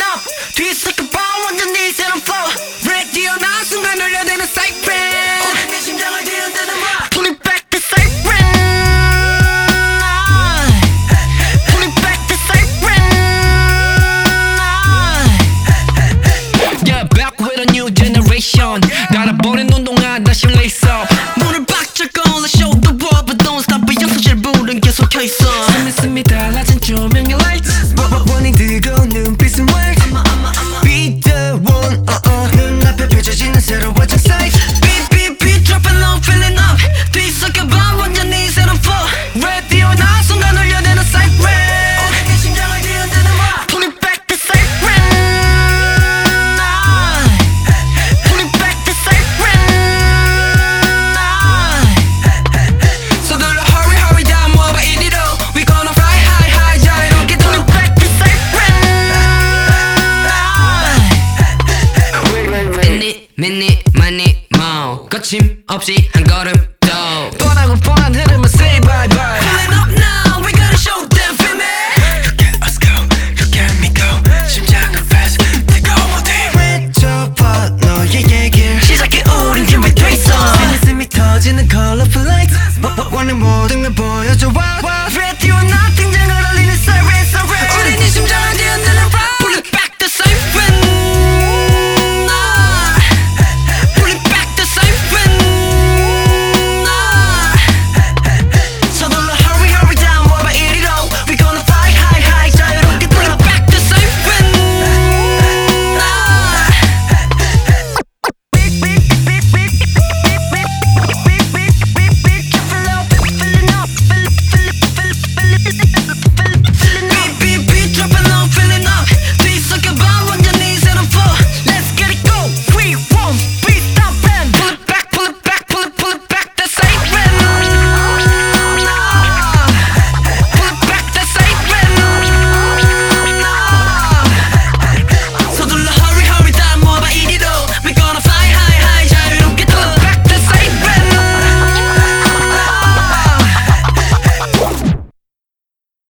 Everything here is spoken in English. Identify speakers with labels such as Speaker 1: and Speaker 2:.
Speaker 1: up 뒤섞여봐 완전히 새로운 flow radio 나 순간 울려대는 siren 오랜 내 심장을 뒤흔드는 rock Pull it back to siren Pull it back to siren Yeah, back with a new generation 달아버린 운동화 다시 lace up 문을 박차 걸어 show the world but don't stop 영상실 불은 계속 켜있어 스미 달라진 조명의 lights 원이 뜨거운 눈빛은 wax Be the one 눈앞에 펼쳐지는 새로워진 sight Beat beat beat dropping low feeling up 뒤섞여봐 완전히 새로운 flow radio 나 순간 울려대는 siren 오랜 내 심장을 뒤흔드는 rock Pull it back to siren Pull it back to siren So girl hurry hurry down 뭐봐 이리로 We gonna fly high high 자유롭게 Pull it back to siren Minute minute money more 거침없이 한 걸음